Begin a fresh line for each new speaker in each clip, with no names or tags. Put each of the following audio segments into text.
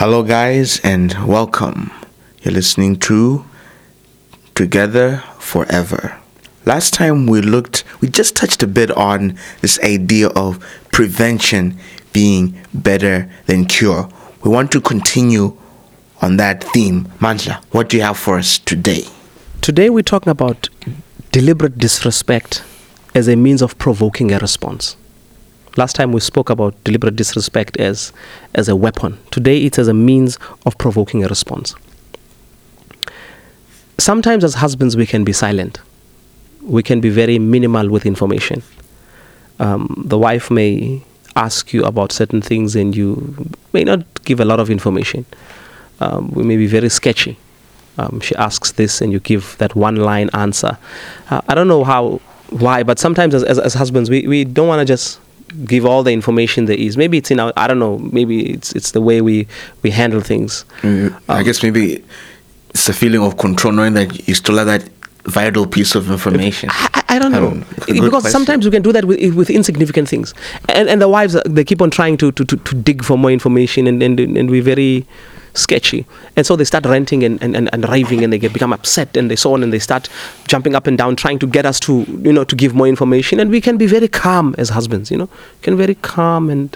Hello, guys, and welcome. You're listening to Together Forever. Last time we just touched a bit on this idea of prevention being better than cure. We want to continue on that theme. Mandla, what do you have for us today?
Today we're talking about deliberate disrespect as a means of provoking a response. Last time we spoke about deliberate disrespect as a weapon. Today it's as a means of provoking a response. Sometimes as husbands we can be silent. We can be very minimal with information. The wife may ask you about certain things and you may not give a lot of information. We may be very sketchy. She asks this and you give that one-line answer. I don't know why, but sometimes as husbands we don't want to just give all the information there is. Maybe it's in our, I don't know, maybe it's the way we handle things.
I guess maybe it's a feeling of control, knowing that you still have that vital piece of information.
I don't know. Because
question.
Sometimes we can do that with insignificant things. And the wives, they keep on trying to dig for more information and we're very sketchy. And so they start ranting and raving and they become upset and so on, and they start jumping up and down trying to get us to give more information. And we can be very calm as husbands, can be very calm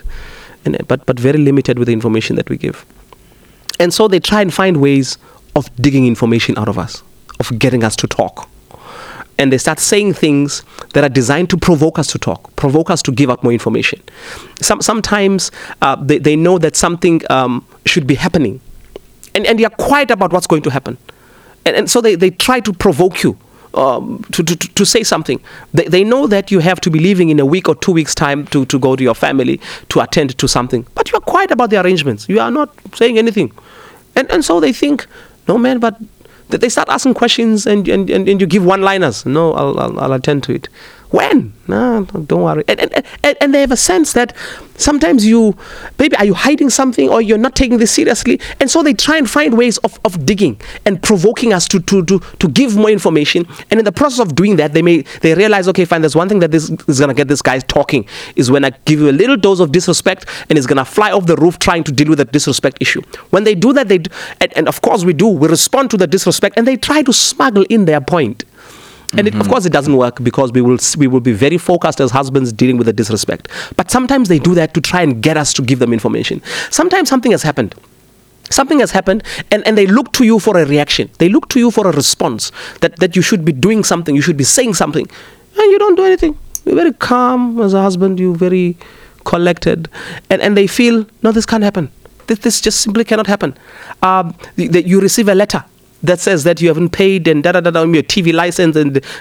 but very limited with the information that we give. And so they try and find ways of digging information out of us, of getting us to talk. And they start saying things that are designed to provoke us to talk, provoke us to give up more information. Sometimes they know that something should be happening. And they are quiet about what's going to happen. And so they try to provoke you to say something. They know that you have to be leaving in a week or 2 weeks' time to go to your family to attend to something. But you are quiet about the arrangements. You are not saying anything. And so they think, no man, but they start asking questions and you give one-liners. No, I'll attend to it. When? No, don't worry. And they have a sense that sometimes maybe are you hiding something or you're not taking this seriously? And so they try and find ways of digging and provoking us to give more information. And in the process of doing that, they realize, okay, fine, there's one thing that this is going to get this guy talking is when I give you a little dose of disrespect and he's going to fly off the roof trying to deal with that disrespect issue. When they do that, and of course we respond to the disrespect and they try to smuggle in their point. And of course it doesn't work because we will be very focused as husbands dealing with the disrespect. But sometimes they do that to try and get us to give them information. Sometimes something has happened. And they look to you for a reaction. They look to you for a response that you should be doing something, you should be saying something. And you don't do anything. You're very calm as a husband, you're very collected. And they feel, no, this can't happen. This just simply cannot happen. You receive a letter that says that you haven't paid and your TV license and the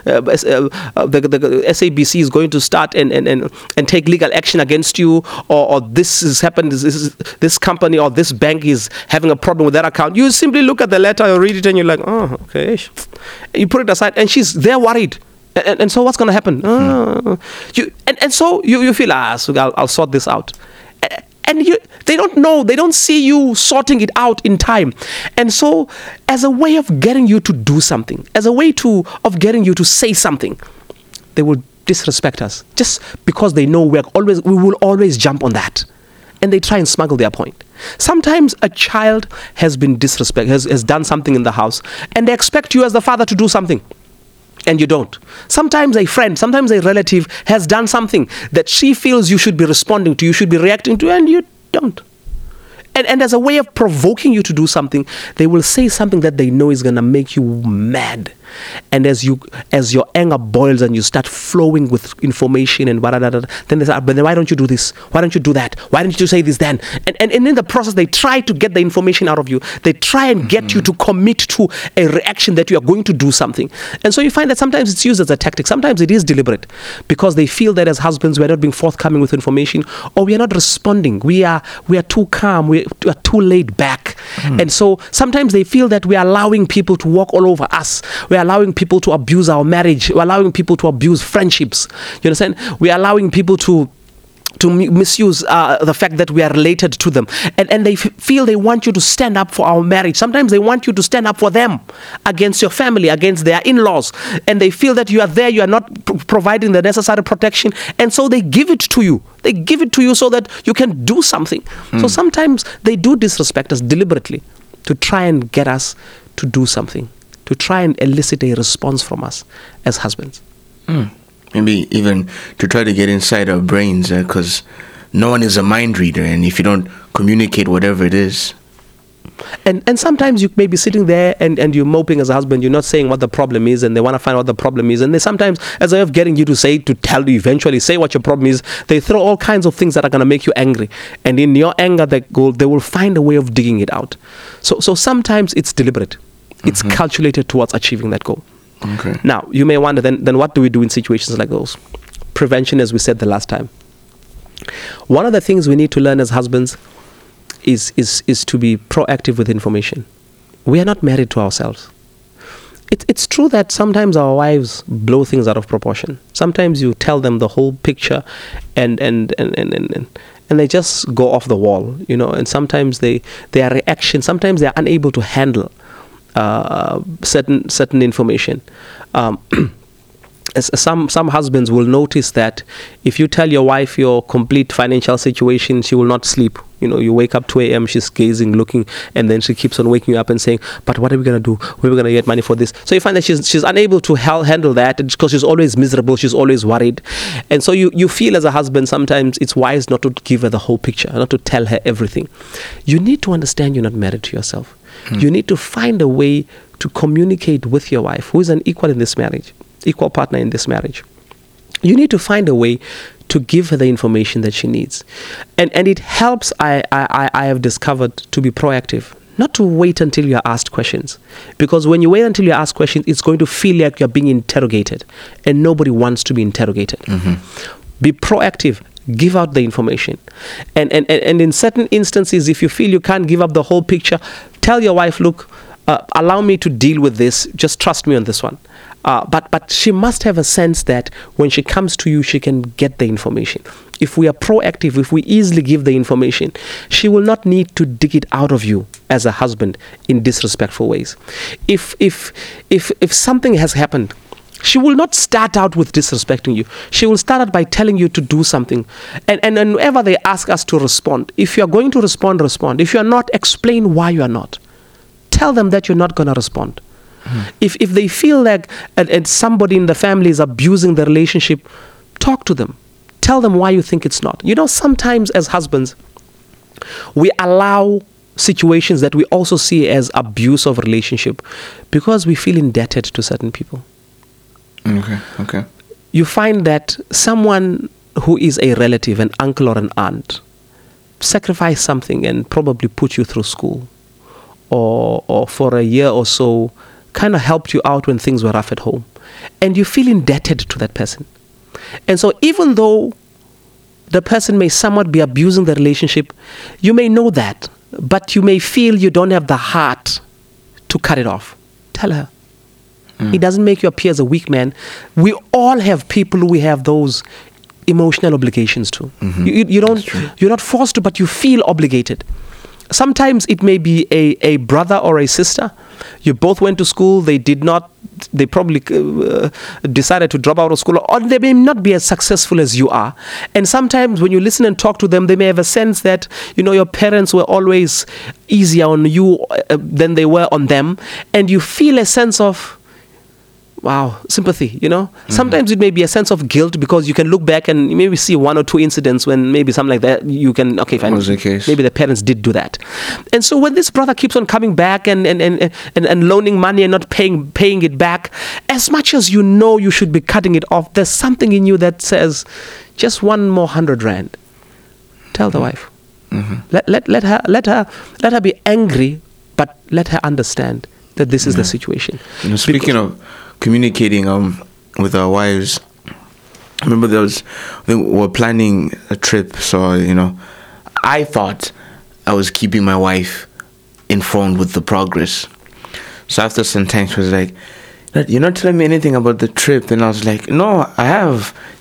SABC is going to start and take legal action against you, or this has happened, this company or this bank is having a problem with that account. You simply look at the letter, you read it and you're like, oh, okay. You put it aside and they're worried. And so what's going to happen? So you feel, so I'll sort this out. And they don't know, they don't see you sorting it out in time. And so as a way of getting you to do something, as a way of getting you to say something, they will disrespect us just because they know we will always jump on that. And they try and smuggle their point. Sometimes a child has been disrespected, has done something in the house, and they expect you as the father to do something. And you don't. Sometimes a friend, sometimes a relative has done something that she feels you should be responding to, you should be reacting to, and you don't. And as a way of provoking you to do something, they will say something that they know is going to make you mad. And as your anger boils and you start flowing with information and then they say, but then why don't you do this? Why don't you do that? Why don't you say this then? And in the process, they try to get the information out of you. They try and get you to commit to a reaction that you are going to do something. And so you find that sometimes it's used as a tactic. Sometimes it is deliberate because they feel that as husbands, we're not being forthcoming with information, or we are not responding. We are too calm. We are too laid back. And so sometimes they feel that we are allowing people to walk all over us. We are allowing people to abuse our marriage. We're allowing people to abuse friendships. You understand? We're allowing people to misuse the fact that we are related to them, and they feel they want you to stand up for our marriage. Sometimes they want you to stand up for them against your family, against their in-laws, and they feel that you are there, you are not providing the necessary protection, and so they give it to you. They give it to you so that you can do something. So sometimes they do disrespect us deliberately to try and get us to do something, to try and elicit a response from us as husbands.
Maybe even to try to get inside our brains, because no one is a mind reader, and if you don't communicate whatever it is.
And sometimes you may be sitting there and you're moping as a husband, you're not saying what the problem is, and they want to find out what the problem is, and they sometimes, as a way of getting you to tell you, eventually say what your problem is, they throw all kinds of things that are going to make you angry, and in your anger they will find a way of digging it out. So sometimes it's deliberate, it's calculated towards achieving that goal.
Okay.
Now, you may wonder, then what do we do in situations like those? Prevention, as we said the last time. One of the things we need to learn as husbands is to be proactive with information. We are not married to ourselves. It's true that sometimes our wives blow things out of proportion. Sometimes you tell them the whole picture and they just go off the wall, and sometimes their reaction, sometimes they're unable to handle certain information. Some husbands will notice that if you tell your wife your complete financial situation, she will not sleep. You wake up 2 a.m., she's gazing, looking, and then she keeps on waking you up and saying, but what are we going to do? Where are we going to get money for this? So you find that she's unable to handle that because she's always miserable, she's always worried. And so you feel as a husband, sometimes it's wise not to give her the whole picture, not to tell her everything. You need to understand you're not married to yourself. You need to find a way to communicate with your wife, who is an equal in this marriage, equal partner in this marriage. You need to find a way to give her the information that she needs. And it helps, I have discovered, to be proactive, not to wait until you're asked questions. Because when you wait until you're asked questions, it's going to feel like you're being interrogated, and nobody wants to be interrogated. Be proactive. Give out the information. And in certain instances, if you feel you can't give up the whole picture, tell your wife, look, allow me to deal with this. Just trust me on this one. But she must have a sense that when she comes to you, she can get the information. If we are proactive, if we easily give the information, she will not need to dig it out of you as a husband in disrespectful ways. If something has happened, she will not start out with disrespecting you. She will start out by telling you to do something. And whenever they ask us to respond, if you're going to respond, respond. If you're not, explain why you are not. Tell them that you're not going to respond. If they feel like and somebody in the family is abusing the relationship, talk to them. Tell them why you think it's not. Sometimes as husbands, we allow situations that we also see as abuse of relationship because we feel indebted to certain people.
Okay.
You find that someone who is a relative, an uncle or an aunt, sacrificed something and probably put you through school, or for a year or so kind of helped you out when things were rough at home, and you feel indebted to that person. And so even though the person may somewhat be abusing the relationship, you may know that, but you may feel you don't have the heart to cut it off. Tell her. It doesn't make you appear as a weak man. We all have people who we have those emotional obligations to. You're not forced to, but you feel obligated. Sometimes it may be a brother or a sister. You both went to school. They probably decided to drop out of school, or they may not be as successful as you are. And sometimes when you listen and talk to them, they may have a sense that, your parents were always easier on you than they were on them. And you feel a sense of, sympathy, Sometimes it may be a sense of guilt because you can look back and maybe see one or two incidents when maybe something like that, you can, okay, fine,
was the case.
Maybe the parents did do that. And so when this brother keeps on coming back and loaning money and not paying it back, as much as you should be cutting it off, there's something in you that says, just one more 100 rand. Tell the wife. Let her be angry, but let her understand that this is the situation.
Speaking of communicating with our wives, I remember we were planning a trip, so I thought I was keeping my wife informed with the progress. So after some time she was like, "You're not telling me anything about the trip." And I was like, "No, I have.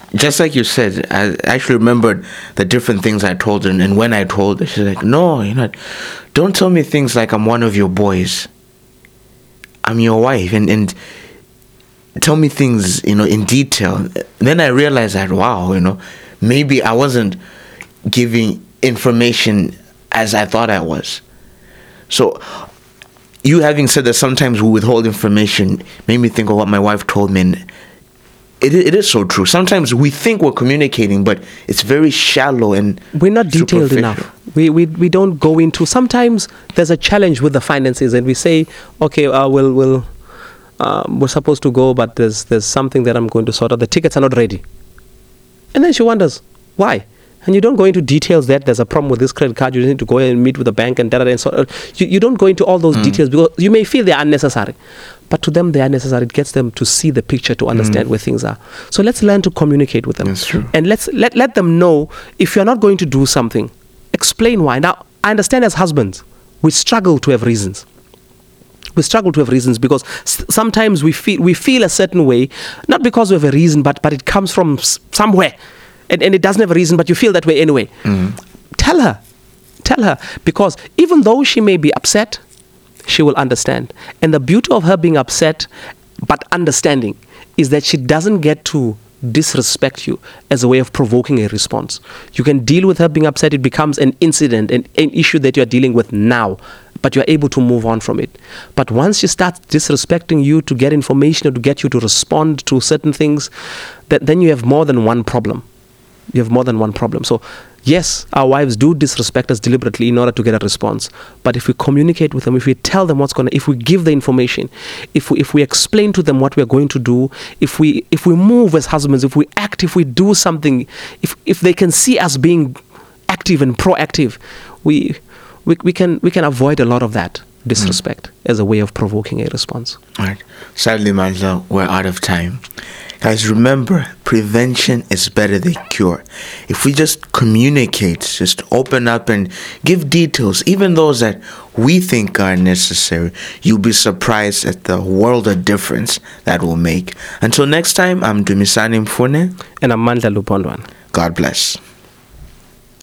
just like you said, I actually remembered the different things I told her, and when I told her, she's like, "No, don't tell me things like I'm one of your boys. I'm your wife, and tell me things, in detail." And then I realized that, wow, maybe I wasn't giving information as I thought I was. So, you having said that sometimes we withhold information made me think of what my wife told me, and it is so true. Sometimes we think we're communicating, but it's very shallow and
we're not detailed enough. We don't go into. Sometimes there's a challenge with the finances, and we say, okay, we're supposed to go, but there's something that I'm going to sort out. The tickets are not ready, and then she wonders why. And you don't go into details that there's a problem with this credit card. You need to go and meet with the bank and and so you don't go into all those details because you may feel they're unnecessary, but to them they are necessary. It gets them to see the picture, to understand where things are. So let's learn to communicate with them.
That's true.
And let's let them know if you're not going to do something, explain why. Now I understand as husbands we struggle to have reasons. We struggle to have reasons because sometimes we feel a certain way, not because we have a reason, but it comes from somewhere. And it doesn't have a reason, but you feel that way anyway. Tell her, because even though she may be upset, she will understand. And the beauty of her being upset but understanding is that she doesn't get to disrespect you as a way of provoking a response. You can deal with her being upset. It becomes an incident, an issue that you're dealing with now, but you're able to move on from it. But once she starts disrespecting you to get information or to get you to respond to certain things, then you have more than one problem. So yes, our wives do disrespect us deliberately in order to get a response. But if we communicate with them, if we tell them if we give the information, if we explain to them what we are going to do, if we move as husbands, if we act, if we do something, if they can see us being active and proactive, we can avoid a lot of that disrespect as a way of provoking a response.
All right. Sadly, Mandla, we're out of time. Guys, remember, prevention is better than cure. If we just communicate, just open up and give details, even those that we think are necessary, you'll be surprised at the world of difference that will make. Until next time, I'm Dumisani Mfune.
And I'm Mandla Lupondwan.
God bless.